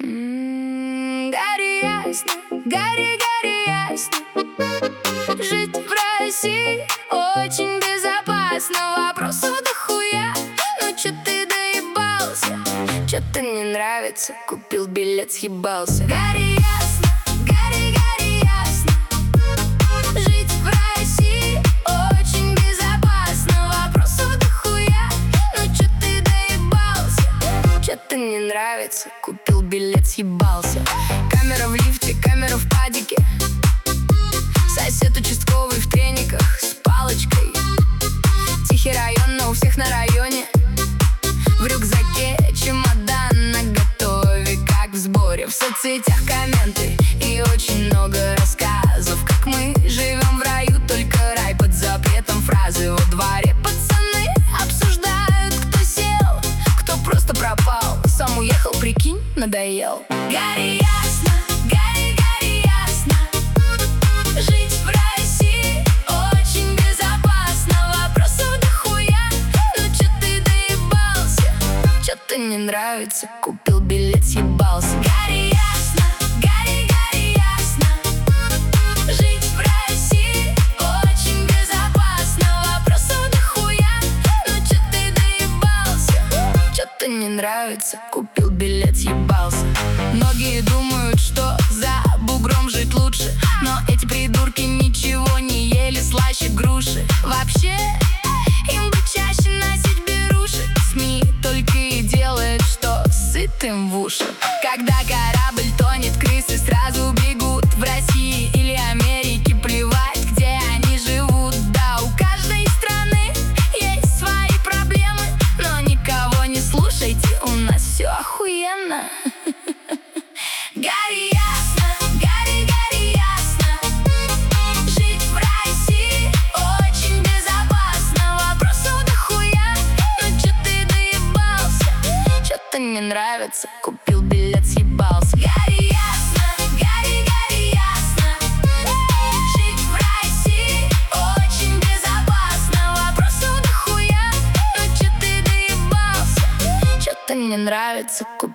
Гори ясно, гори, гори ясно. Жить в России очень безопасно. Вопросов дохуя, ну чё ты доебался? Чё ты не нравится? Купил билет, съебался. Гори ясно, гори, гори ясно. Жить в России очень безопасно. Вопросов дохуя, ну чё ты доебался? Чё ты не нравится? Купил билет, съебался. Камера в лифте, камера в падике. Сосед участковый в трениках с палочкой. Тихий район, но у всех на районе. В рюкзаке чемодан наготове, как в сборе. В соцсетях комменты и очень много рассказов, как мы живем в раю, только рай под запретом. Фразы во дворе пацаны обсуждают, кто сел, кто просто пропал, сам уехал, прикинь, надоел. Гори ясно, гори, гори ясно. Жить в России очень безопасно. Вопросов дохуя, ну чё ты доебался? Чё ты не нравится? Купил билет, съебался. Гори ясно, гори, гори ясно. Жить в России очень безопасно. Вопросов дохуя, ну чё ты доебался? Чё ты не нравится? Купил билет, съебался. Многие думают, что за бугром жить лучше, но эти придурки ничего не ели слаще груши. Вообще, им бы чаще носить беруши. СМИ только и делают, что сытым в уши. Когда корабль тонет, крысы сразу бегут. В России или Америке плевать, где они живут. Да, у каждой страны есть свои проблемы, но никого не слушайте, у нас все охуенно. Гори ясно, гори, гори ясно. Жить в России очень безопасно. Вопросов дохуя, ну чё ты доебался? Чё-то не нравится, купил билет, съебался. Гори ясно, гори, гори ясно. Жить в России очень безопасно. Вопросов дохуя, ну чё ты доебался? Чё-то не нравится,